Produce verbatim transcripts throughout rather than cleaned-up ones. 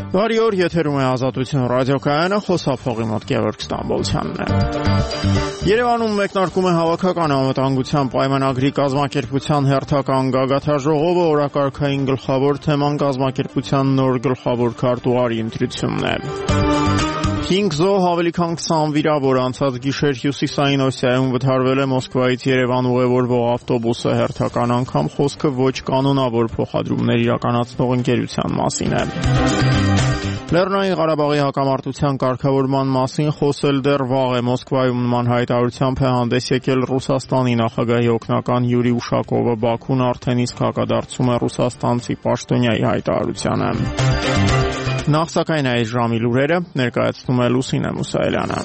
Բարի օր, եթերում է Ազատություն ռադիոկայանը, խոսափողի մոտ Գևորգ Ստամբոլցյանն է։ Երևանում մեկնարկում է հավաքական անվտանգության պայմանագրի կազմակերպության հերթական գագաթաժողովը, օրակարգային գլխավոր թեման կազմակերպության նոր գլխավոր քարտուղարի ընտրությունն է։ հինգ զոհ, ավելի քան քսան վիրավոր, անցած գիշեր Հյուսիսային Օսիայում վթարվել է Մոսկվայից Երևան ուղևորվող ավտոբուսը, հերթական անգամ խոսքը ոչ կանոնավոր փոխադրումներ իրականացնող ընկերության մասին է։ Լեռնային Ղարաբաղի հակամարտության կարգավորման մասին խոսել դեռ վաղ է։ Մոսկվայում նման հայտարարությամբ է հանդես եկել Ռուսաստանի նախագահի օգնական Յուրի Ուշակովը, Բաքուն արդեն իսկ հակադարձում է ռուսաստանցի պաշտոնյայի հայտարարությանը։ Նախ սակայն այս ժամի լուրերը ներկայացնում է Լուսինե Մուսայելյանը։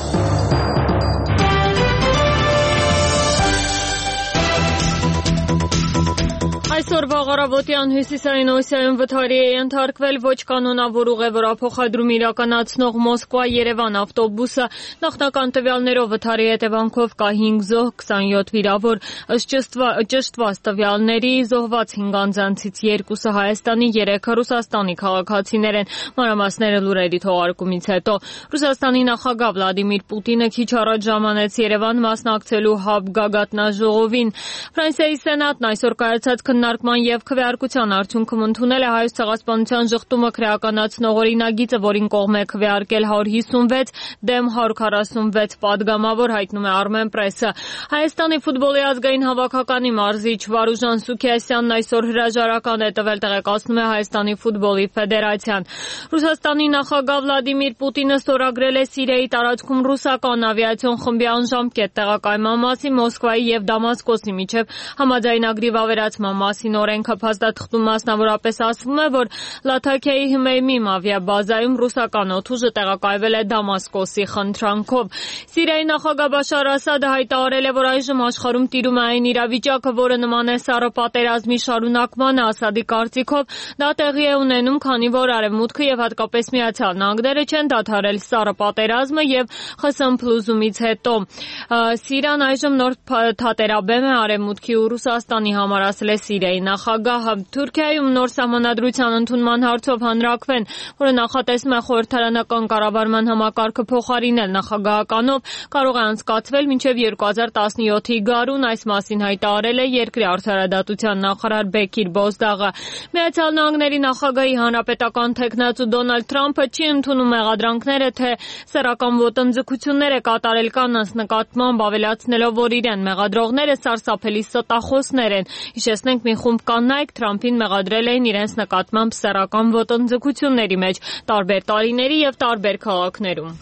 Այսօր վաղարավոտյան Հյուսիսային Օսիայում վթարի է ենթարկվել ոչ կանոնավոր ուղևորափոխադրում իրականացնող Մոսկվա-Երևան ավտոբուսը։ Նախնական տվյալներով վթարի հետևանքով կա հինգ զոհ, քսանյոթ վիրավոր։ Ըստ ճշտված տվյալների զոհված հինգ անձանցից երկուսը Հայաստանի, երեքը Ռուսաստանի քաղաքացիներ են։ Մանրամասները լուրերի թողարկումից հետո։ Ռուսաստանի նախագահ Վլադիմիր Պուտինը քիչ առաջ ժամանեց Երևան մասնակցելու ՀԱԲ գագաթնաժողովին։ Ֆրանսիայի սենատն այսօր կայացած քննարկման եւ քվեարկության արդյունքում ընդունել է Հայոց ցեղասպանության ժխտումը քրեականացնող օրինագիծը, որին կողմ է քվեարկել հարյուր հիսունվեց դեմ հարյուր քառասունվեց պատգամավոր, հայտնում է Armenpress-ը։ Հայաստանի ֆուտբոլի ազգային հավաքականի մարզիչ Վարուժան Սուքիասյանն այսօր հրաժարական է տվել, տեղեկացնում է Հայաստանի ֆուտբոլի ֆեդերացիան։ Ռուսաստանի նախագահ Վլադիմիր Պուտինը ստորագրել է Սիրիայի տարածքում ռուսական ավիացիոն խմբի անժամկետ տեղակայման մասին Մոսկվայի եւ Դամասկոսի միջև համաձայնագրի վավերացման մասին օրենքը փաստաթղթում մասնավորապես ասվում է, որ Լաթաքիայի Հմեյմիմ ավիաբազայում ռուսական օդուժը տեղակայվել է Դամասկոսի խնդրանքով։ Սիրիայի նախագահ Բաշար Ասադը հայտարարել է, որ այժմ աշխարհում տիրում է այն իրավիճակը, որը նման է սառը պատերազմի շարունակմանը։ Ասադի կարծիքով դա տեղի է ունենում, քանի որ Արևմուտքը եւ հատկապես Միացյալ Նահանգները չեն դադարել սառը պատերազմը եւ խսմփլուզումից հետո։ Սիրիան այժմ նոր թատերաբեմ է Արևմուտքի ու Ռուսաստանի համար, ասել է Սիրիայի նախագահը։ Թուրքիայում նոր սահմանադրության ընդունման հարցով հանրաքվեն, որը նախատեսում է խորհրդարանական կառավարման համակարգը փոխարինել նախագահականով, կարող է անցկացվել մինչև երկու հազար տասնյոթի գարուն, այս մասին հայտարարել է երկրի արդարադատության նախարար Բեքիր Բոզդաղը։ Միացյալ Նահանգների նախագահի հանրապետական թեկնածու Դոնալդ Թրամփը չի ընդունում մեղադրանքները, թե սեռական ոտնձգություններ է կատարել կանանց նկատմամբ, ավելացնելով, որ իրեն մեղադրողները սարսափելի ստախոսներ են։ Հիշեցնենք, մի խումբ կանայք Թրամփին մեղադրել էին իրենց նկատմամբ սեռական ոտնձգությունների մեջ տարբեր տարիների եւ տարբեր քաղաքներում։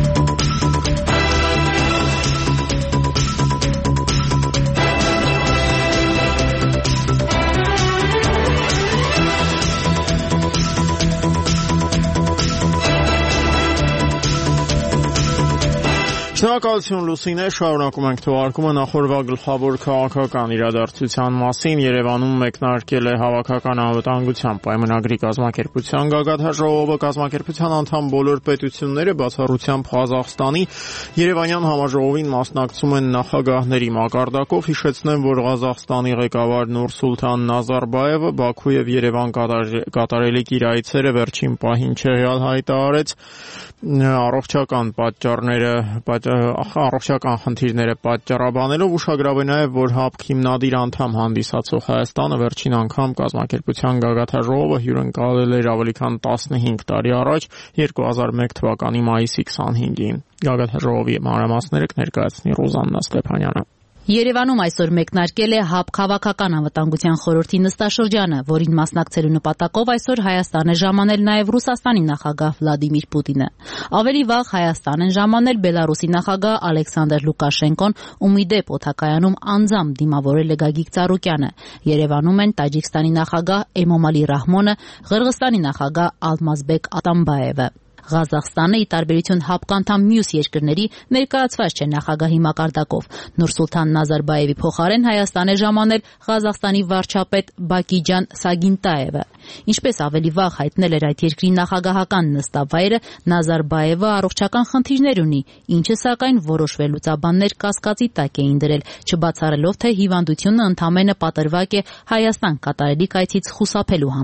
Շնորհակալություն Լուսինե, շարունակում ենք թողարկումը նախորդ գլխավոր քաղաքական իրադարձության մասին։ Երևանում մեկնարկել է հավաքական անվտանգության պայմանագրի կազմակերպության գագաթաժողովը, կազմակերպության անդամ բոլոր պետությունները, բացառությամբ Ղազախստանի, Երևանյան համաժողովին մասնակցում են նախագահների մակարդակով։ Հիշեցնեմ, որ Ղազախստանի ղեկավար Նուրսուլթան Նազարբայևը Բաքու եւ Երևան կատարելիք իր այցերը վերջին պահին չեղյալ հայտարարեց առողջական պատճառները առողջական խնդիրները պատճառաբանելով, ուշագրավ է նաև, որ ՀԱԲ հիմնադիր անդամ հանդիսացող Հայաստանը վերջին անգամ կազմակերպության գագաթաժողովը հյուրընկալել էր ավելի քան տասնհինգ տարի առաջ, երկու հազար մեկ թվականի մայիսի քսանհինգին։ Գագաթաժողովի մանրամասները կներկայացնի Ռուզաննա Ստեփանյանը։ Երևանում այսօր մեկնարկել է ՀԱԲ քաղաքական անվտանգության խորհրդի նստաշրջանը, որին մասնակցելու նպատակով այսօր Հայաստան է ժամանել նաև Ռուսաստանի նախագահ Վլադիմիր Պուտինը։ Ավելի վաղ Հայաստան են ժամանել Բելարուսի նախագահ Ալեքսանդր Լուկաշենկոն, ում ի դեպ օդակայանում անձամբ դիմավորել է Գագիկ Ծառուկյանը։ Երևանում են Տաջիկստանի նախագահ Էմոմալի Ռահմոնը, Ղրղստանի նախագահ Ալմազբեկ Ատամբաևը։ Ղազախստանը, ի տարբերություն ՀԱԲ անդամ մյուս երկրների, ներկայացված չէ նախագահի մակարդակով։ Նուրսուլթան Նազարբայևի փոխարեն Հայաստան է ժամանել Ղազախստանի վարչապետ Բակիջան Սագինտաևը։ Ինչպես ավելի վաղ հայտնել էր այդ երկրի նախագահական նստավայրը, Նազարբայևը առողջական խնդիրներ ունի, ինչը սակայն որոշ վերլուծաբաններ կասկածի տակ էին դրել, չբացառելով, թե հիվանդությունը ընդամենը պատրվակ է Հայաստան կատարելիք այցից խուսափելու համար։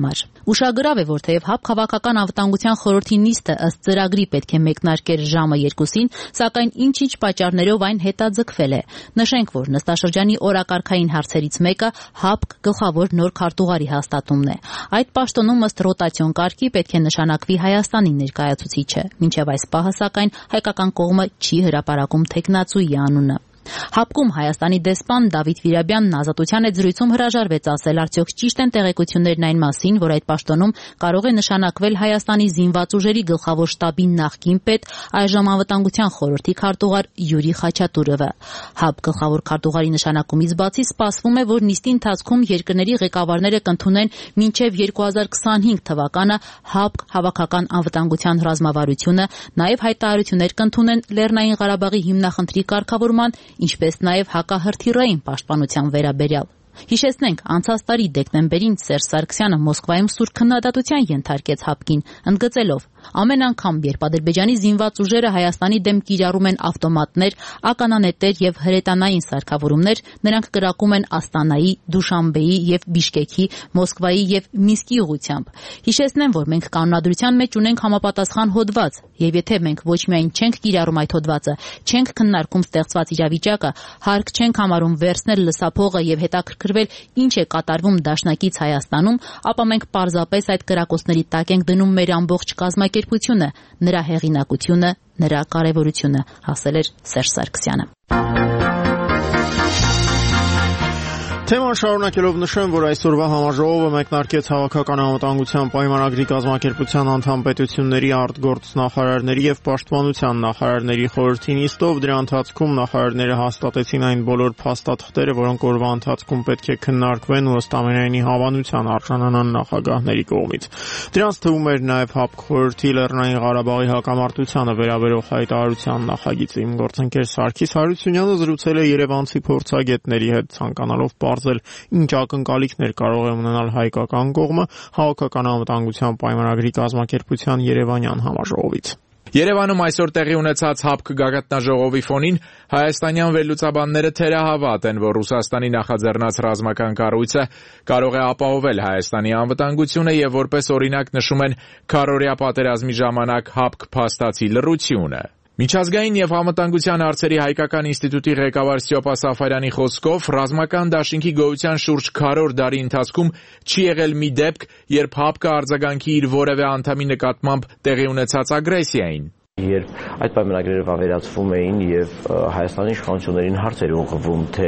Ուշագրավ է, որ թեև ՀԱՊԿ Հավաքական անվտանգության խորհրդի նիստը ըստ ծրագրի պետք է մեկնարկեր ժամը երկուսին, սակայն ինչ-ինչ պատճառներով այն հետաձգվել է։ Նշենք, որ նստաշրջանի օրակարգային հարցերից մեկը ՀԱՊԿ գլխավոր նոր քարտուղարի հաստատումն է։ Այդ պաշտոնում ըստ ռոտացիոն կարգի պետք է նշանակվի Հայաստանի ներկայացուցիչը։ Մինչև այս պահը, սակայն, հայկական կողմը չի հրապարակում թեկնածուի անունը։ ՀԱՊԿ-ում Հայաստանի դեսպան Դավիթ Վիրաբյանն Ազատության հետ զրույցում հրաժարվեց ասել, արդյոք ճիշտ են տեղեկություններն այն մասին, որ այդ պաշտոնում կարող է նշանակվել Հայաստանի զինված ուժերի գլխավոր շտաբի նախկին պետ, այժմ անվտանգության խորհրդի քարտուղար Յուրի Խաչատուրովը։ ՀԱՊԿ գլխավոր քարտուղարի նշանակումից բացի սպասվում է, որ նիստի ընթացքում երկրների ղեկավարները կընդունեն մինչև երկու հազար քսանհինգ թվականը ՀԱՊԿ Հավաքական անվտանգության ռազմավարությունը, նաև հայտարարություններ կընդունեն Լեռնային Ղարաբաղի հիմնախնդրի կարգավորման, ինչպես նաև հակահրթիռային պաշտպանության վերաբերյալ։ Հիշեցնենք, անցած տարի դեկտեմբերին Սերժ Սարգսյանը Մոսկվայում սուր քննադատության ենթարկեց ՀԱՊԿ-ին, ընդգծելով. ամեն անգամ, երբ Ադրբեջանի զինված ուժերը Հայաստանի դեմ կիրառում են ավտոմատներ, ականանետեր եւ հրետանային սարքավորումներ, նրանք կրակում են Աստանայի, Դուշանբեի եւ Բիշկեքի, Մոսկվայի եւ Մինսկի ուղղությամբ։ Հիշեցնեմ, որ մենք կանոնադրության մեջ ունենք համապատասխան հոդված, եւ եթե մենք ոչ միայն չենք կիրառում այդ հոդվածը, չենք քննարկում ստեղծված իրավիճակը, հարկ չենք համարում վերցնել լսափողը եւ հետաքրքրվել ինչ է կատարվում դաշնակից Հայաստանում, ապա մենք պարզապես այդ կրակոցների տակ ենք դնում մեր ամբողջ կազմակերպությունը, նրա հեղինակությունը, նրա կարևորությունը, ասել էր Սերժ Սարգսյանը։ Թեման շարունակելով նշեմ, որ այսօրվա համաժողովը մեկնարկեց Հավաքական անվտանգության պայմանագրի կազմակերպության անդամ պետությունների արտգործնախարարների եւ պաշտպանության նախարարների խորհրդի նիստով, դրա ընթացքում նախարարները հաստատեցին այն բոլոր փաստաթղթերը, որոնք օրվա ընթացքում պետք է քննարկվեն ու ըստ ամենայնի հավանության արժանանան նախագահների կողմից։ Դրանց թվում էր նաեւ ՀԱՊԿ խորհրդի Լեռնային Ղարաբաղի հակամարտությանը վերաբերող հայտարարության նախագիծը։ Իմ գործընկեր Սարգիս Հարությունյանը զրուցել է երևանցի փորձագետների հետ, ցանկանալով պարզել ինչ ակնկալիքներ կարող է ունենալ հայկական կողմը Հավաքական անվտանգության պայմանագրի կազմակերպության երևանյան համաժողովից։ Երևանում այսօր տեղի ունեցած ՀԱՊԿ գագաթնաժողովի ֆոնին հայաստանյան վերլուծաբանները թերահավատ են, որ Ռուսաստանի նախաձեռնած ռազմական կառույցը կարող է ապահովել Հայաստանի անվտանգությունը եւ որպես օրինակ նշում են քառօրյա պատերազմի ժամանակ ՀԱՊԿ փաստացի լռությունը։ Միջազգային եւ անվտանգության հարցերի հայկական ինստիտուտի ղեկավար Ստյոպա Սաֆարյանի խոսքով ռազմական դաշինքի գոյության շուրջ քառորդ դարի ընթացքում չի եղել մի դեպք, երբ ՀԱՊԿ-ը արձագանքի իր որևէ անդամի նկատմամբ տեղի ունեցած ագրեսիային։ Երբ այդ պայմանագրերը վավերացվում էին եւ Հայաստանի իշխանություններին հարց էր ուղղվում, թե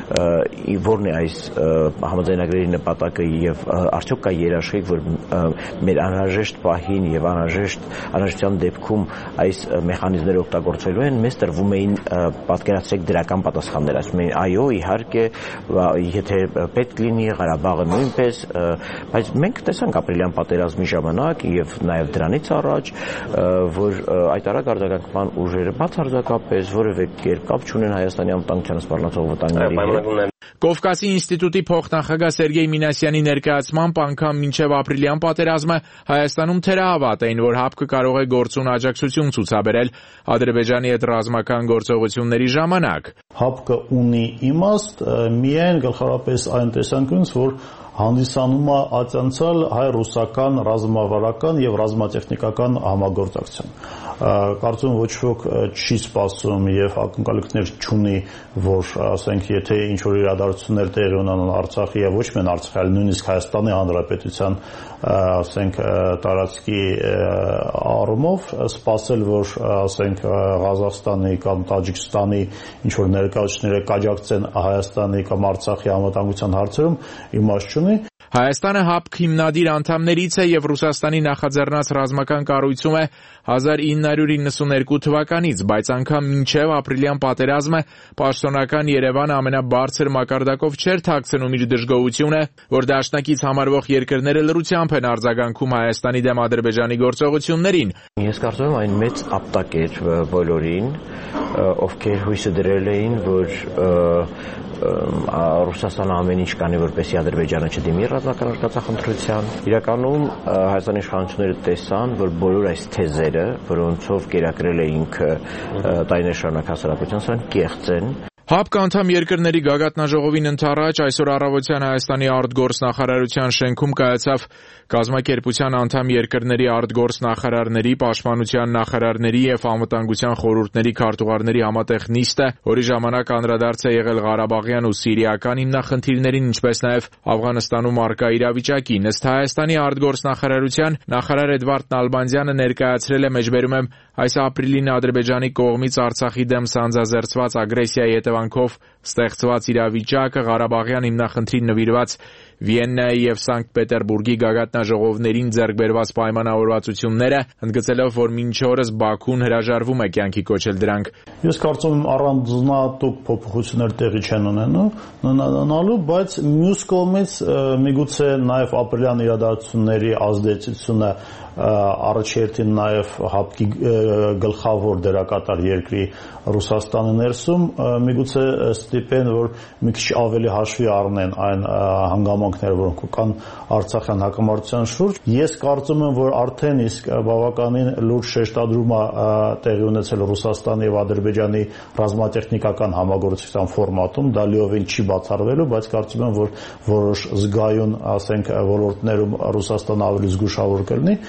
որն է այս համաձայնագրերի նպատակը եւ արդյոք կա երաշխիք, որ մեր անհրաժեշտ պահին եւ անհրաժեշտ անհրաժեշտության դեպքում այս մեխանիզմները օգտագործվելու են, մեզ տրվում էին պատկերացրեք դրական պատասխաններ, ասում էին այո, իհարկե, եթե պետք լինի Ղարաբաղը նույնպես, բայց մենք տեսանք ապրիլյան պատերազմի ժամանակ եւ նաեւ դրանից առաջ, որ այդ արագ արձագանքման ուժերը բացարձակապես որևէ կերպ կապ չունեն Հայաստանի անվտանգությանը սպառնացող վտանգների հետ։ Կովկասի ինստիտուտի փոխնախագահ Սերգեյ Մինասյանի ներկայացմամբ անգամ մինչև ապրիլյան պատերազմը Հայաստանում թերահավատ էին, որ ՀԱՊԿ-ը կարող է գործուն աջակցություն ցուցաբերել Ադրբեջանի հետ ռազմական գործողությունների ժամանակ։ ՀԱՊԿ-ը ունի իմաստ միայն գլխավորապես այն տեսանկյունից, որ հանդիսանում է ացանցալ հայ-ռուսական ռազմավարական եւ ռազմատեխնիկական համագործակցություն։ Կարծում ոչ ոք չի սպասում եւ ակնկալիքներ չունի, որ ասենք եթե ինչ որ իրադարձություններ տեղի ունենան Արցախի եւ ոչ միայն Արցախի, այլ նույնիսկ Հայաստանի Հանրապետության ասենք տարածքի առումով սպասել, որ ասենք Ղազախստանի կամ Տաջիկստանի ինչ որ ներկայացուցիչները կաջակցեն Հայաստանի կամ Արցախի անվտանգության հարցերում իմաստ չունի։ Հայաստանը ՀԱՊԿ հիմնադիր անդամներից է եւ Ռուսաստանի նախաձեռնած ռազմական կառույցում է հազար ինը հարյուր իննսունհինգ թվականից, բայց անգամ մինչև ապրիլյան պատերազմը պաշտոնական Երևանը ամենաբարձր մակարդակով չէր թաքցնում իր դժգոհությունը, որ դաշնակից համարվող երկրները լռությամբ են արձագանքում Հայաստանի դեմ Ադրբեջանի գործողություններին։ Ես կարծում եմ այն մեծ ապտակ էր բոլորին, ովքեր հույսը դրել էին, որ Ռուսաստանը ամեն ինչ կանի, որպեսզի Ադրբեջանը չդիմի ռազմական արկածախնդրության։ Իրականում Հայաստանի իշխանությունները տեսան, որ բոլոր այս թեզերը, որոնցով կերակրել է ինքը տարիներ շարունակ հասարակության, սրանք կեղծ են։ ՀԱՊԿ անդամ երկրների գագաթնաժողովին ընդառաջ այսօր առավոտյան Հայաստանի արտգործնախարարության շենքում կայացավ կազմակերպության անդամ երկրների արտգործնախարարների, պաշտպանության նախարարների եւ անվտանգության խորհուրդների քարտուղարների համատեղ նիստը, որի ժամանակ անդրադարձ է եղել Ղարաբաղյան ու սիրիական հիմնախնդիրներին, ինչպես նաեւ Աֆղանստանում առկա իրավիճակին։ Ըստ Հայաստանի արտգործնախարարության նախարար Էդվարդ Նալբանդյանը ներկայացրել է մեջբերում եմ այս ապրիլին Ադրբեջանի կողմից Արցախի դեմ սանձազերծված ագրեսիայի հետևանքով ստեղծված իրավիճակը, Ղարաբաղյան հիմնախնդրին նվիրված Վիեննայի եւ Սանկտ Պետերբուրգի գագաթնաժողովներին ձեռք բերված պայմանավորվածությունները, ընդգծելով, որ մինչ օրս Բաքուն հրաժարվում է կյանքի կոչել դրանք։ Ես կարծում եմ առանձնատուկ փոփոխություններ տեղի չեն ունենալու, բայց մյուս կողմից միգուցե նաեւ ապրիլյան իրադարձությունների ազդեցությունը առաջերտին նաև ՀԱՊԿ-ի գլխավոր դերակատար երկրի Ռուսաստանի ներսում միգուցե ստիպեն, որ մի քիչ ավելի հաշվի առնեն այն հանգամանքները, որոնք կան Արցախյան հակամարտության շուրջ։ Ես կարծում եմ, որ արդեն իսկ բավականին լուրջ շեշտադրում է տեղի ունեցել Ռուսաստանի եւ Ադրբեջանի ռազմատեխնիկական համագործակցության ֆորմատում, դա լիովին չի բացառվելու, բայց կարծում եմ, որ որոշ զգայուն, ասենք, ոլորտներում Ռուսաստանը ավելի զգուշավոր կլինի։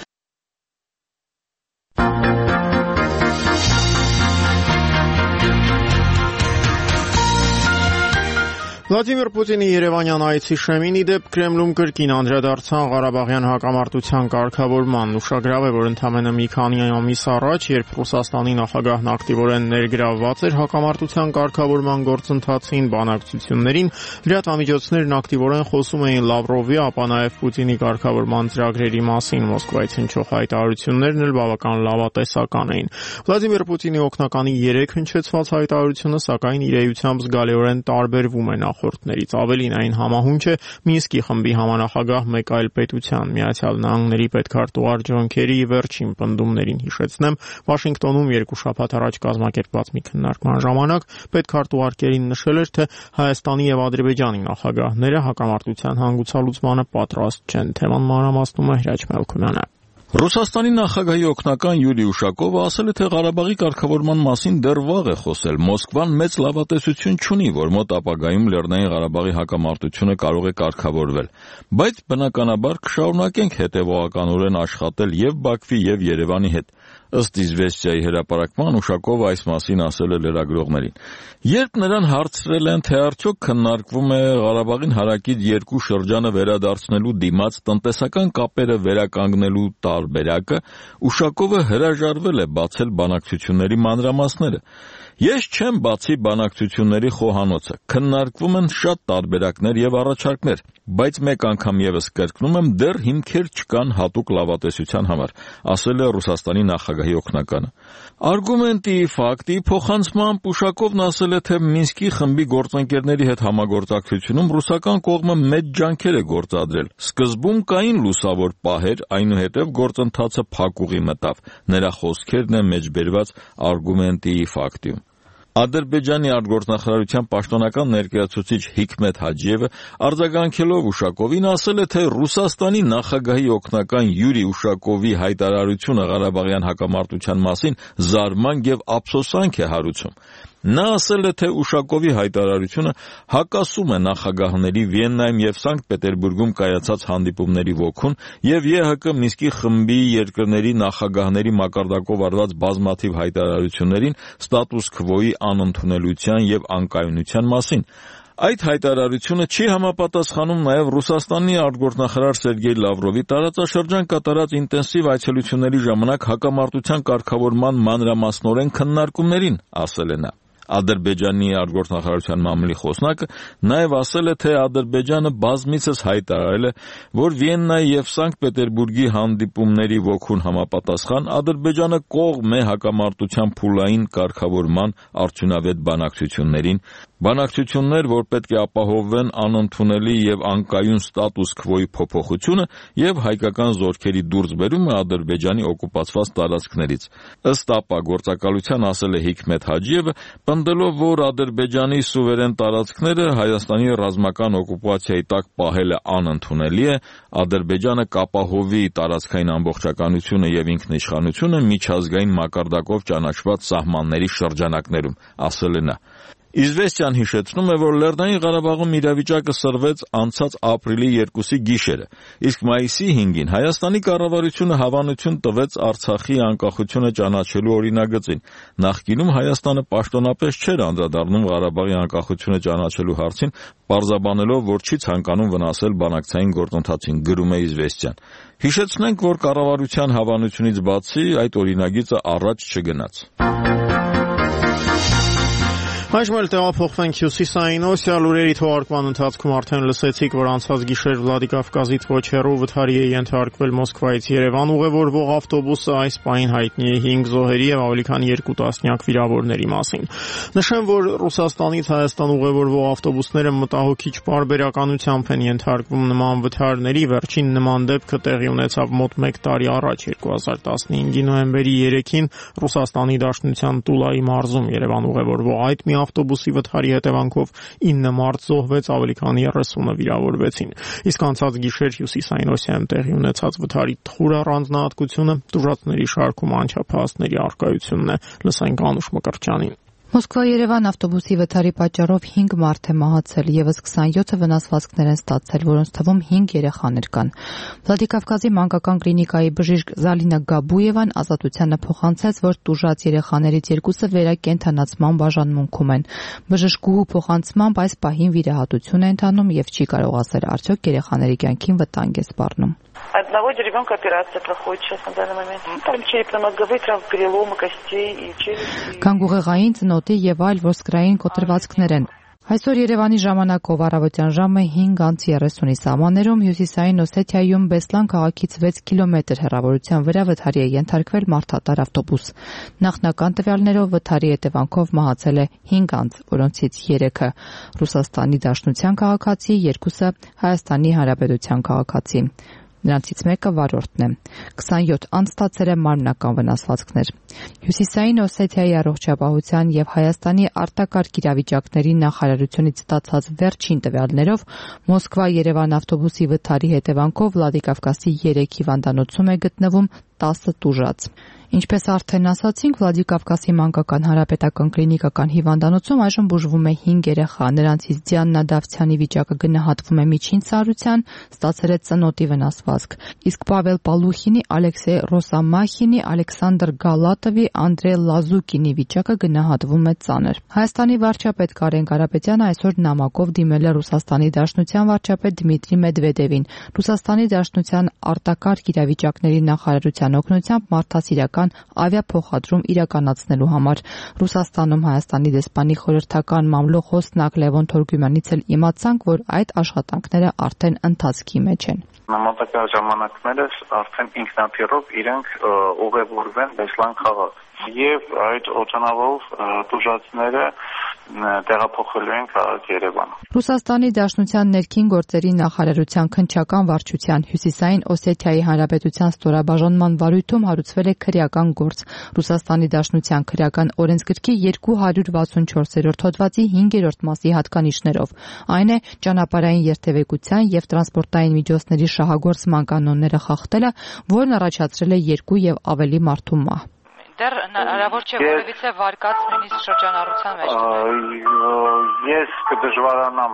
Վլադիմիր Պուտինի Երևանյան այցի շեմին ի դեպ Կրեմլում կրկին անդրադարձան Ղարաբաղյան հակամարտության կարգավորման։ Ուշագրավ է, որ ընդամենը մի քանի ամիս առաջ, երբ Ռուսաստանի նախագահն ակտիվորեն ներգրավված էր հակամարտության կարգավորման գործընթացին, բանակցություններին, լրատվամիջոցներն ակտիվորեն խոսում էին Լավրովի, ապա նաև Պուտինի կարգավորման ծրագրերի մասին։ Մոսկվայից հնչող հայտարարություններն էլ բավական լավատեսական էին։ Վլադիմիր Պուտինի օգնականի երեք հնչեցված հայտարարությունը, սակայն իր էությամբ զգալիորեն տարբերվում է նախորդներից։ Ավելին, այն համահունչ է Մինսկի խմբի համանախագահ մեկ այլ պետության, Միացյալ Նահանգների պետքարտուղար Ջոն Քերիի վերջին պնդումներին։ Հիշեցնեմ, Վաշինգտոնում երկու շաբաթ առաջ կազմակերպված մի քննարկման ժամանակ պետքարտուղար Քերին նշել էր, թե Հայաստանի եւ Ադրբեջանի նախագահները հակամարտության հանգուցալուծմանը պատրաստ չեն։ Թեման մանրամասնում է Հրաչ Մելքումյանը։ Ռուսաստանի նախագահի օգնական Յուրի Ուշակովը ասել է, թե Ղարաբաղի կարգավորման մասին դեռ վաղ է խոսել։ Մոսկվան մեծ լավատեսություն չունի, որ մոտ ապագայում Լեռնային Ղարաբաղի հակամարտությունը կարող է կարգավորվել, բայց բնականաբար կշարունակենք հետևողականորեն աշխատել եւ Բաքվի եւ Երևանի հետ։ Ըստ Իզվեստիայի հրապարակման Ուշակովը այս մասին ասել է լրագրողներին։ Երբ նրան հարցրել են, թե արդյոք քննարկվում է Ղարաբաղին հարակից երկու շրջանը վերադարձնելու դիմաց տնտեսական կապերը վերականգնելու տարբերակը, Ուշակովը հրաժարվել է բացել բանակցությունների մանրամասները։ Ես չեմ բացի բանակցությունների խոհանոցը, քննարկվում են շատ տարբերակներ եւ առաջարկներ, բայց մեկ անգամ եւս կրկնում եմ, դեռ հիմքեր չկան հատուկ լավատեսության համար, ասել է Ռուսաստանի նախագահի օգնականը։ Արգումենտի, ֆակտի փոխանցմամբ Ուշակովն ասել է, թե Մինսկի խմբի գործընկերների հետ համագործակցությունում ռուսական կողմը մեծ ջանքեր է գործադրել։ Սկզբում կային լուսավոր պահեր, այնուհետև գործընթացը փակուղի մտավ։ Նրա խոսքերն են մեջբերված Արգումենտի, ֆակտիում։ Ադրբեջանի արտգործնախարարության պաշտոնական ներկայացուցիչ Հիկմետ Հաջիևը արձագանքելով Ուշակովին ասել է, թե Ռուսաստանի նախագահի օգնական Յուրի Ուշակովի հայտարարությունը Ղարաբաղյան հակամարտության մասին զարմանք եւ ափսոսանք է հարուցում։ Նա ասել է, թե Ուշակովի հայտարարությունը հակասում է նախագահների Վիեննայում եւ Սանկտ Պետերբուրգում կայացած հանդիպումների ոգուն եւ ԵՀԿ Մինսկի խմբի երկրների նախագահների մակարդակով արված բազմաթիվ հայտարարություններին ստատուս քվոյի անընդունելության եւ անկայունության մասին։ Այդ հայտարարությունը չի համապատասխանում նաև Ռուսաստանի արտգործնախարար Սերգեյ Լավրովի տարածաշրջան կատարած ինտենսիվ այցելությունների ժամանակ հակամարտության կարգավորման մանրամասնորեն քննարկումներին, ասել է նա։ Ադրբեջանի արտգործնախարարության մամուլի խոսնակը նաև ասել է, թե Ադրբեջանը բազմիցս հայտարարել է, որ Վիեննայի եւ Սանկտ Պետերբուրգի հանդիպումների ոգուն համապատասխան Ադրբեջանը կողմ է հակամարտության փուլային կարգավորման արդյունավետ բանակցություններին, բանակցություններ, որ պետք է ապահովեն անընդունելի եւ անկայուն ստատուս քվոյի փոփոխությունը եւ հայկական զորքերի դուրսբերումը Ադրբեջանի օկուպացված տարածքներից։ Ըստ ԱՊԱ գործակալության ասել է Հիկմետ Հաջիևը, պնդելով, որ Ադրբեջանի սուվերեն տարածքները Հայաստանի ռազմական օկուպացիայի տակ պահելը անընդունելի է, Ադրբեջանը կապահովի տարածքային ամբողջականությունը եւ ինքնիշխանությունը միջազգային մակարդակով ճանաչված սահմանների շրջանակներում, ասել է նա։ Իզվեստիան հիշեցնում է, որ Լեռնային Ղարաբաղում իրավիճակը սրվեց անցած ապրիլի երկուսի գիշերը, իսկ մայիսի հինգին Հայաստանի կառավարությունը հավանություն տվեց Արցախի անկախությունը ճանաչելու օրինագծին։ Նախկինում Հայաստանը պաշտոնապես չէր անդրադառնում Ղարաբաղի անկախությունը ճանաչելու հարցին, պարզաբանելով, որ չի ցանկանում վնասել բանակցային գործընթացին, գրում է Իզվեստիան։ Հիշեցնենք, որ կառավարության հավանությունից բացի այդ օրինագիծը առաջ չգնաց։ Այժմ էլ տեղափոխվենք Հյուսիսային Ասիա, լուրերի թողարկման ընթացքում արդեն լսեցիք, որ անցած գիշեր Վլադիկավկազից ոչ հեռու վթարի է ենթարկվել Մոսկվայից Երևան ուղևորվող ավտոբուսը, այս պահին հայտնի է հինգ զոհերի եւ ավելի քան երկու տասնյակ վիրավորների մասին։ Նշեմ, որ Ռուսաստանից Հայաստան ուղևորվող ավտոբուսները մտահոգիչ պարբերականությամբ են ենթարկվում նման վթարների, վերջին նման դեպքը տեղի ունեցավ մոտ մեկ տարի առաջ, երկու հազար տասնհինգի նոյեմբերի երեքին Ռուսաստանի Դաշնության Տուլայի մարզում Երևան ուղևորվող այդ մի ավտոբուսի վթարի հետևանքով ինը մարդ զոհվեց, ավելի քան երեսունը վիրավորվեցին։ Իսկ անցած գիշեր Հյուսիսային Ասիայում տեղի ունեցած վթարի թույլ առանձնահատկությունը տուժածների շարքում անչափահասների առկայությունն է։ Լսենք Անուշ Մկրտչյանին։ Մոսկվա-Երևան ավտոբուսի վթարի պատճառով հինգ մարդ է մահացել, եւս քսանյոթը վնասվածքներ են ստացել, որոնց թվում հինգ երեխաներ կան։ Վլադիկավկազի մանկական կլինիկայի բժիշկ Զալինա Գաբուևան ազատությանը փոխանցեց, որ տուժած երեխաներից երկուսը վերակենդանացման բաժանմունքում են։ Բժշկուհու փոխանցմամբ այս պահին վիրահատություն է ընթանում եւ չի կարող ասել արդյոք երեխաների կյանքին ватанг է սպառնում։ Одного ребенка операция проходит сейчас на данный момент. Там черепно-мозговые травмы, переломы костей и челюсти. Կանգուղեղային, ծնոտի եւ այլ ոսկրային կոտրվածքներ են։ Այսօր Երևանի ժամանակով առավոտյան ժամը հինգ անց երեսունի սահմաններում Հյուսիսային Օսեթիայում Բեսլան քաղաքից վեց կիլոմետր հեռավորության վրա վթարի է ենթարկվել մարդատար ավտոբուս։ Նախնական տվյալներով վթարի հետևանքով մահացել է հինգ անց, որոնցից երեքը Ռուսաստանի Դաշնության քաղաքացի, երկուսը Հայաստանի Հանրապետության քաղաքացի։ Նրանցից մեկը վարորդն է։ քսանյոթ անց ստացել է մարմնական վնասվածքներ։ Հյուսիսային Օսեթիայի առողջապահության եւ Հայաստանի արտակարգ իրավիճակների նախարարությունից ստացած վերջին տվյալներով Մոսկվա-Երևան ավտոբուսի վթարի հետևանքով Վլադիկավկազի երեք հիվանդանոցում է գտնվում տասը տուժած։ Ինչպես արդեն ասացինք, Վլադիկավկազի մանկական հանրապետական կլինիկական հիվանդանոցում այժմ բուժվում է հինգ երեխա, նրանցից Դիանա Դավթյանի վիճակը գնահատվում է միջին ծառայության, ստացել է ծնոտի վնասվածք, իսկ Պավել Պալուխինի, Ալեքսեյ Ռոսամախինի, Ալեքսանդր Գալատովի, Անդրեյ Լազուկինի վիճակը գնահատվում է ծանր։ Հայաստանի վարչապետ Կարեն Կարապետյանը այսօր նամակով դիմել է Ռուսաստանի Դաշնության վարչապետ Դմիտրի Մեդվեդևին, Ռուսաստանի Դաշնության արտակարգ իրավիճակների նախարարության օգնությամբ մարդասիրական ավիափոխադրում իրականացնելու համար։ Ռուսաստանում Հայաստանի դեսպանի խորհրդական մամլոք խոսնակ Լևոն Թորգումյանից էլ իմացանք, որ այդ աշխատանքները արդեն ընթացքի մեջ են։ Նամակային ժամանակներս արդեն ինքնաթիռով իրենք ուղևորվեն Բեսլան քաղաք եւ այդ օտանավով տուժածները տեղափոխելու են քաղաք Երևան։ Ռուսաստանի Դաշնության ներքին գործերի նախարարության քննչական վարչության Հյուսիսային Օսեթիայի Հանրապետության ստորաբաժանման վարույթում հարուցվել է քրեական գործ։ Ռուսաստանի Դաշնության քրեական օրենսգրքի երկու հարյուր վաթսունչորսերորդ հոդվածի հինգերորդ մասի հատկանիշներով։ Այն է ճանապարհային երթևեկության եւ տրանսպորտային միջոցների շահագործման կանոնները խախտելը, որն առաջացրել է երկու եւ ավելի մարդու մահ։ Դեռ հնարավոր չէ որևիցե վարկած նույնիսկ շրջանառության մեջ։ Ես կդժվարանամ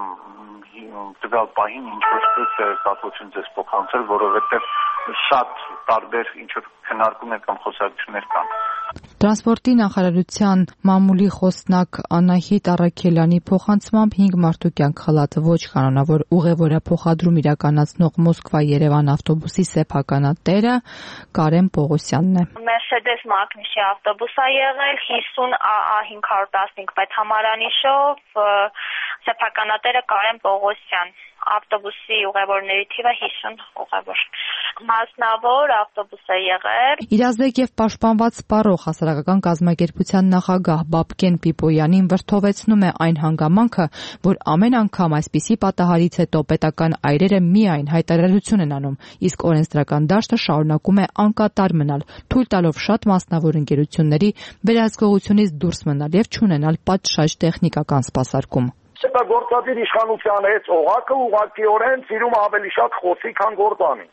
տվյալ պահին ինչ-որ կատվություն ձեզ փոխանցել, որովհետև շատ տարբեր ինչ-որ քննարկումներ կամ խոսակցություններ կան։ Տրանսպորտի նախարարության մամուլի խոսնակ Անահիտ Առաքելյանի փոխանցմամբ հինգ մարդու կյանք խլած ոչ կանոնավոր ուղևորափոխադրում իրականացնող Մոսկվա-Երևան ավտոբուսի սեփականատերը Կարեն Պողոսյանն է։ Mercedes Magnus-ի ավտոբուս է եղել հիսուն A A հինգ հարյուր տասնհինգ Բ համարանիշով, սեփականատերը Կարեն Պողոսյան։ Ավտոբուսի ուղևորների թիվը հիսուն ուղևոր։ Մասնավոր ավտոբուս է եղել։ Իրազեկ եւ պաշտպանված սպառող հասարակական կազմակերպության նախագահ Բաբկեն Պիպոյանին վրթովեցնում է այն հանգամանքը, որ ամեն անգամ այսպիսի պատահարից հետո պետական այրերը միայն հայտարարություն են անում, իսկ օրենսդրական դաշտը շարունակում է անկատար մնալ, թույլ տալով շատ մասնավոր ընկերությունների վերահսկողությունից դուրս մնալ եւ չունենալ պատշաճ տեխնիկական սպասարկում։ Գործադիր իշխանության հետ օղակը ուղղակիորեն ծիրում ավելի շատ խոսի, քան գործանի։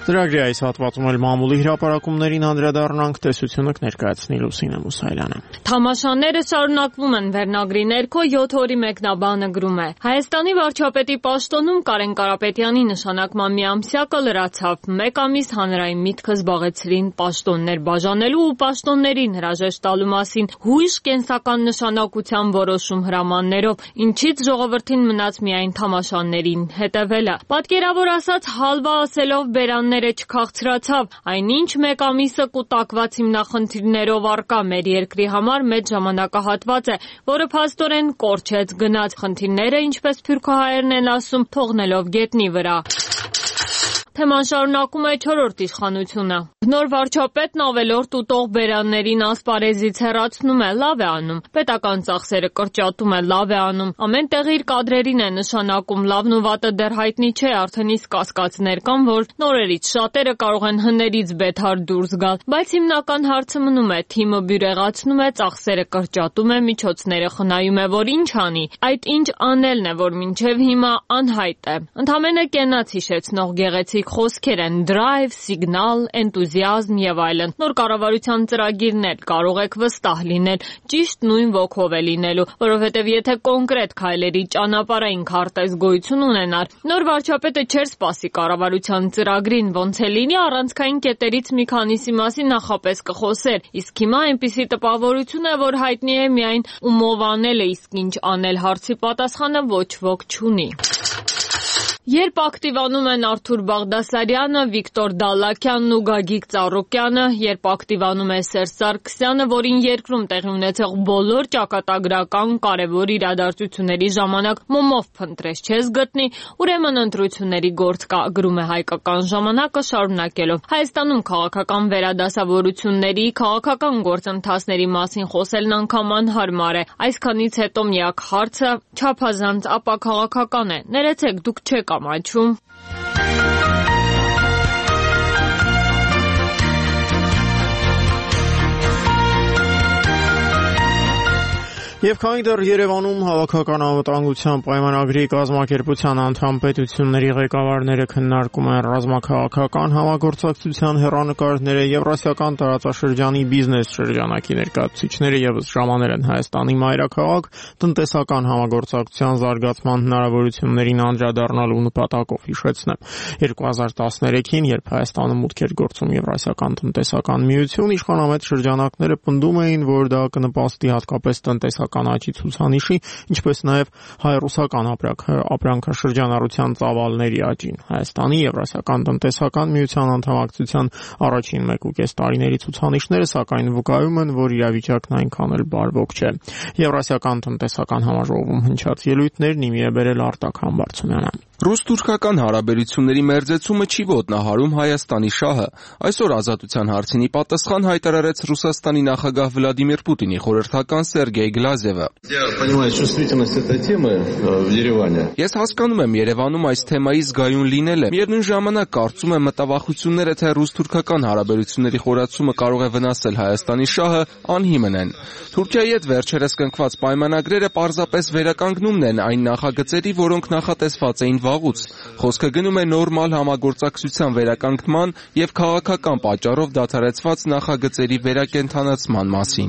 Ծրագրի այս հատվածում էլ մամուլի հրապարակումներին անդրադառնանք, տեսությունը կներկայացնի Լուսինե Մուսայելյանը։ Թամաշաները շարունակվում են վերնագրի ներքո յոթ օրի մեկնաբանը գրում է. Հայաստանի վարչապետի պաշտոնում Կարեն Կարապետյանի նշանակման միամսյակը լրացավ։ Մեկ ամիս հանրային միտքը զբաղեցրին պաշտոններ բաժանելու ու պաշտոններին հրաժեշտ տալու մասին հույժ կենսական նշանակության որոշում հրամաններով, ինչից ժողովրդին մնաց միայն թամաշաներին հետևելը։ Պատկերավոր ասած, հալվա ասելով բերանները չքաղցրացավ, այնինչ մեկ ամիսը կուտակված հիմնախնդիրներով առկա մեր երկրի համար մեծ ժամանակահատված է, որը փաստորեն կորչեց գնաց խնդիրները, ինչպես սփյուռքահայերն են ասում, թողնելով գետնի վրա։ Թեման շարունակում է չորրորդ իշխանությունը։ Նոր վարչապետն ավելորդ ուտող բերաններին ասպարեզից հեռացնում է, լավ է անում։ Պետական ծախսերը կրճատում է, լավ է անում։ Ամեն տեղ իր կադրերին է նշանակում, լավն ու վատը դեռ հայտնի չէ, արդեն իսկ կասկածներ կան, որ նորերից շատերը կարող են հներից բեթար դուրս գալ, բայց հիմնական հարցը մնում է, թիմը բյուրեղացնում է, ծախսերը կրճատում է, միջոցները խնայում է, որ ինչ անի։ Այդ ինչ անելն է, որ մինչև հիմա անհայտ է։ Ընդամենը կենաց հիշեցնող գեղեցիկ խոսքեր են՝ դրայվ, սիգնալ, էնտուզիազմ եւ այլն։ Նոր կառավարության ծրագիրն էլ կարող եք վստահ լինել, ճիշտ նույն ոգով է լինելու, որովհետեւ եթե կոնկրետ քայլերի ճանապարհային քարտեզ գոյություն ունենար, նոր վարչապետը չէր սպասի կառավարության ծրագրին, ոնց է լինի առանցքային կետերից մի քանիսի մասին նախապես կխոսեր, իսկ հիմա այնպիսի տպավորություն է, որ հայտնի է միայն ումով անելը, իսկ ինչ անել հարցի պատասխանը ոչ ոք չունի։ Երբ ակտիվանում են Արթուր Բաղդասարյանը, Վիկտոր Դալլաքյանն ու Գագիկ Ծառուկյանը, երբ ակտիվանում է Սերժ Սարգսյանը, որին երկրում տեղի ունեցող բոլոր ճակատագրական կարևոր իրադարձությունների ժամանակ մոմով փնտրես չես գտնի, ուրեմն ընտրությունների գործ կա, գրում է Հայկական ժամանակը շարունակելով։ Հայաստանում քաղաքական վերադասավորությունների, քաղաքական գործընթացների մասին խոսելն անգամ անհարմար է։ Այսքանից հետո միակ հարցը չափազանց ապաքաղաքական է։ Ներեցեք, դուք չեք ամաչում։ Եվ քանի դեռ Երևանում հավաքական անվտանգության պայմանագրի կազմակերպության անդամ պետությունների ղեկավարները քննարկում են ռազմաքաղաքական համագործակցության հեռանկարները, Եվրասիական տարածաշրջանի բիզնես շրջանակի ներկայացուցիչները ևս ժամանել են Հայաստանի մայրաքաղաք տնտեսական համագործակցության զարգացման հնարավորություններին անդրադառնալու նպատակով, հիշեցնեմ։ երկու հազար տասներեքին, երբ Հայաստանը մուտք էր գործում Եվրասիական տնտեսական միություն, իշխանամետ շրջանակները պնդում էին, որ դա կնպաստի հատկապես տնտեսական աճի ցուցանիշի, ինչպես նաև հայ-ռուսական ապրանքաշրջանառության ծավալների աճին։ Հայաստանի Եվրասիական տնտեսական միության անդամակցության առաջին մեկ ու կես տարիների ցուցանիշները սակայն վկայում են, որ իրավիճակն այնքան էլ բարվոք չէ։ Եվրասիական տնտեսական համաժողովում հնչած ելույթներն իմի է բերել Արտակ Համբարձումյանը։ Ռուս-թուրքական հարաբերությունների մերձեցումը չի ոտնահարում Հայաստանի շահը։ Այսօր Ազատության հարցինի պատասխան հայտարարեց Ռուսաստանի նախագահ Վլադիմիր Պուտինի խորհրդական Սերգեյ Գլազևը։ Ես հասկանում եմ Երևանում այս թեմայի զգայուն լինելը։ Միևնույն ժամանակ կարծում եմ մտավախությունները, թե ռուս-թուրքական հարաբերությունների խորացումը կարող է վնասել Հայաստանի շահը, անհիմն են։ Թուրքիայի հետ վերջերս կնքված պայմանագրերը պարզապես վերականգնումն են այն նախագծերի, որոնք նախատեսված էին վաղուց։ Խոսքը գնում է նորմալ համագործակցության վերականգնման եւ քաղաքական պատճառով դադարեցված նախագծերի վերակենդանացման մասին։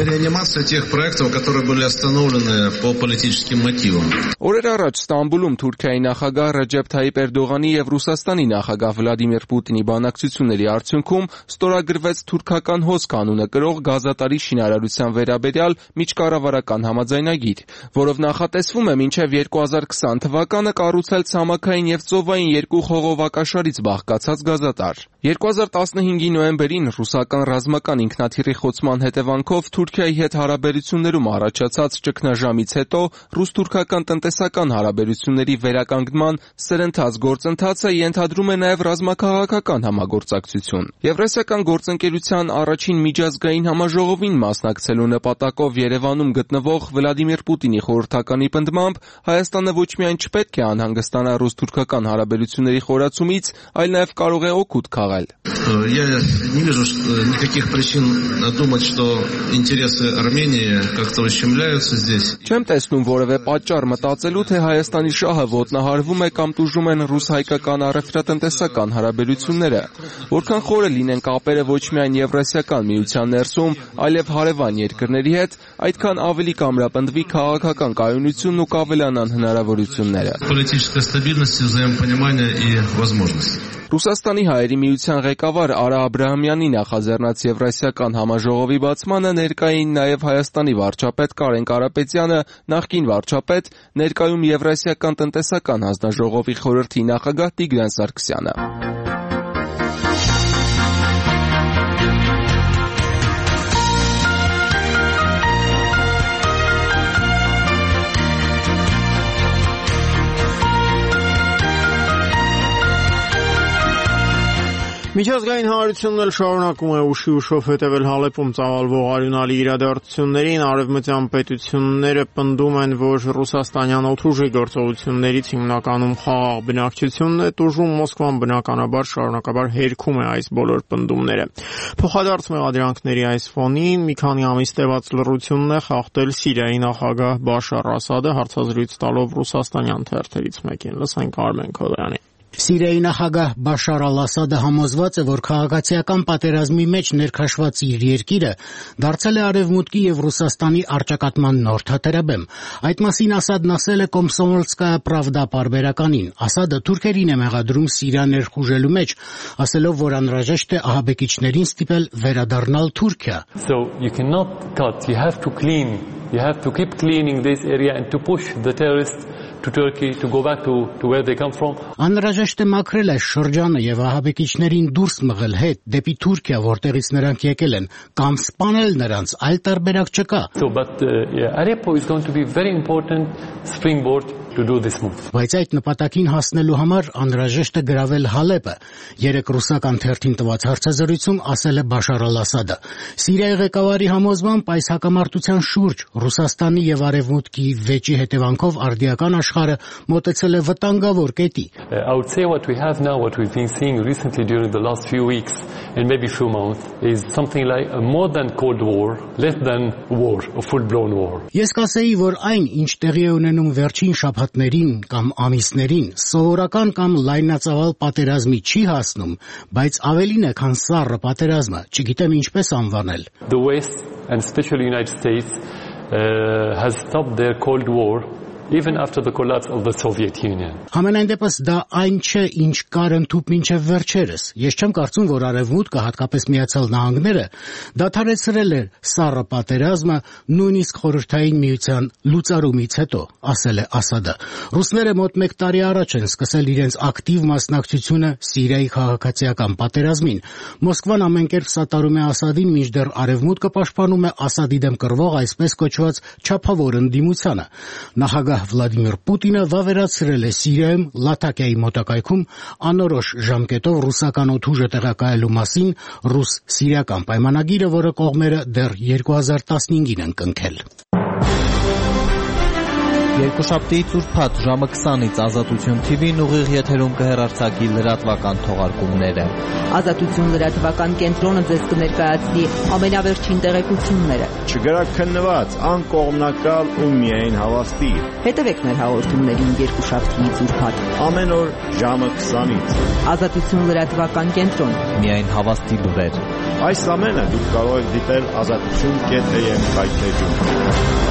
Օրեր առաջ Ստամբուլում Թուրքիայի նախագահ Ռեջեփ Թայիպ Էրդողանի եւ Ռուսաստանի նախագահ Վլադիմիր Պուտինի բանակցությունների արդյունքում ստորագրվեց թուրքական հոսք անունը կրող գազատարի շինարարության վերաբերյալ միջկառավարական համաձայնագիր, որով նախատեսվում է մինչև երկու հազար քսան թվականը կառուցել ցամաքային եւ ծովային երկու խողովակաշարից բաղկացած գազատար։ երկու հազար տասնհինգի նոյեմբերին ռուսական ռազմական ինքնաթիռի խոցման հետևանքով Թուրքիայի հետ հարաբերություններում առաջացած ճգնաժամից հետո ռուս-թուրքական տնտեսական հարաբերությունների վերականգնման սրընթաց գործընթացը ենթադրում է նաև ռազմաքաղաքական համագործակցություն։ Եվրասիական գործընկերության առաջին միջազգային համաժողովին մասնակցելու նպատակով Երևանում գտնվող Վլադիմիր Պուտինի խորհրդականի պնդմամբ Հայաստանը ոչ միայն չպետք է անհանգստանա Հայաստան-ռուս-թուրքական հարաբերությունների խորացումից, այլ նաև կարող է օգուտ քաղել։ Я не вижу никаких причин думать, что интересы Армении как-то ущемляются здесь. Չեմ տեսնում որևէ պատճառ մտածելու, թե Հայաստանի շահը ոտնահարվում է կամ տուժում են ռուս-հայկական առևտրատնտեսական հարաբերությունները։ Որքան խորը լինեն կապերը ոչ միայն Եվրասիական միության ներսում, այլև հարևան երկրների հետ, այդքան ավելի կամրապնդվի քաղաքական կայունությունն ու կավելանան հնարավորությունները։ Политическая стабильность, взаимопонимание и возможности. Ռուսաստանի հայերի միության ղեկավար Արա Աբրահամյանի նախաձեռնած Եվրասիական համաժողովի բացմանը ներկային նաև Հայաստանի վարչապետ Կարեն Կարապետյանը, նախկին վարչապետ, ներկայում Եվրասիական տնտեսական հանձնաժողովի խորհրդի նախագահ Տիգրան Սարգսյանը։ Միջազգային հանրությունն էլ շարունակում է ուշի ուշով հետևել Հալեպում ծավալվող արյունալի իրադարձություններին, արևմտյան պետությունները պնդում են, որ ռուսաստանյան օդուժի գործողություններից հիմնականում խաղաղ բնակչությունն է տուժում, Մոսկվան բնականաբար շարունակաբար հերքում է այս բոլոր պնդումները։ Փոխադարձ մեղադրանքների այս ֆոնին մի քանի ամիս տևած լռությունն է խախտել Սիրիայի նախագահ Բաշար Ասադը, հարցազրույց տալով ռուսաստանյան թերթերից մեկին։ Լսենք Արմեն Քոդարյանի։ Սիրիայի նախագահ Բաշար al-Ասադը համոզված է, որ քաղաքացիական պատերազմի մեջ ներքաշված իր երկիրը դարձել է Արևմուտքի եւ Ռուսաստանի առճակատման նոր թատերաբեմ։ Այդ մասին Ասադն ասել է Կոմսոմոլսկայա Պրավդա պարբերականին։ Ասադը թուրքերին է մեղադրում Սիրիա ներխուժելու մեջ, ասելով, որ անհրաժեշտ է ահաբեկիչներին ստիպել վերադառնալ Թուրքիա։ So you cannot cut, you have to clean, you have to keep cleaning this area and to push the terrorists to Turkey to go back to to where they come from. Անհրաժեշտ է մաքրել այս շրջանը եւ ահաբեկիչներին դուրս մղել հետ դեպի Թուրքիա, որտեղից նրանք եկել են, կամ սպանել նրանց, այլ տարբերակ չկա։ So but uh, yeah, Aleppo is going to be very important springboard to do this move. Բայց այդ նպատակին հասնելու համար անհրաժեշտ է գրավել Հալեպը։ Երեք ռուսական թերթին տված հարցազրույցում ասել է Բաշար al-Ասադը։ Սիրիայի ղեկավարի համոզմամբ այս հակամարտության շուրջ Ռուսաստանի եւ Արևմուտքի վեճի հետևանքով արդիական աշխարհը մոտեցել է վտանգավոր կետի։ I would say what we have now, what we've been seeing recently during the last few weeks and maybe few months is something like a more than cold war, less than war, a full blown war. Ես կասեի, որ այն, ինչ տեղի է ունենում վերջին շաբաթներին կամ ամիսներին, սովորական կամ լայնածավալ պատերազմի չի հասնում, բայց ավելին է, քան սառը պատերազմը, չգիտեմ ինչպես անվանել։ The West and especially United States uh, has stopped their Cold War even after the collapse of the Soviet Union. Համենայն դեպս դա այն չէ, ինչ կար ընդհուպ մինչև վերջերս։ Ես չեմ կարծում, որ Արևմուտքը, հատկապես Միացյալ Նահանգները, դադարեցրել էր սառը պատերազմը նույնիսկ խորհրդային միության լուծարումից հետո, ասել է Ասադը։ Ռուսները մոտ մեկ տարի առաջ են սկսել իրենց ակտիվ մասնակցությունը Սիրիայի քաղաքացիական պատերազմին։ Մոսկվան ամեն կերպ սատարում է Ասադին, մինչդեռ Արևմուտքը պաշտպանում է Ասադի դեմ կրվող այսպես կոչված չափավոր ընդդիմությանը։ Նախագահ Վլադիմիր Պուտինը վավերացրել է Սիրիայում Լաթակիայի մոտակայքում անորոշ ժամկետով ռուսական օդուժը տեղակայելու մասին ռուս-սիրիական պայմանագիրը, որը կողմերը դեռ երկու հազար տասնհինգին են կնքել։ Երկուշաբթի ծուրփաթ ժամը քսանից Ազատություն թի վին ուղիղ եթերում կհեռարձակի լրատվական թողարկումները։ Ազատություն լրատվական կենտրոնը ձեզ կներկայացնի ամենավերջին տեղեկությունները։ Չգրակ քննված, անկողմնակալ ու միայն հավաստի։ Հետևեք մեր հաղորդումներին երկուշաբթի ծուրփաթ ամեն օր ժամը քսանից։ Ազատություն լրատվական կենտրոն։ Միայն հավաստի լուրեր։ Այս ամենը դուք կարող եք դիտել ազատություն կետ է եմ վայթեջում։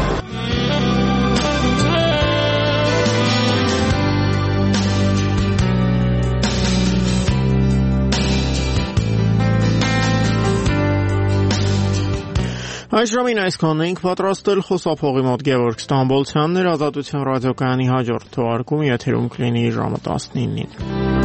Այս ժամին այսքանն էինք պատրաստել, խոսափողի մոտ Գևորգ Ստամբոլցյանն էր, Ազատություն ռադիոկայանի հաջորդ թողարկումը եթերում կլինի ժամը տասնինին։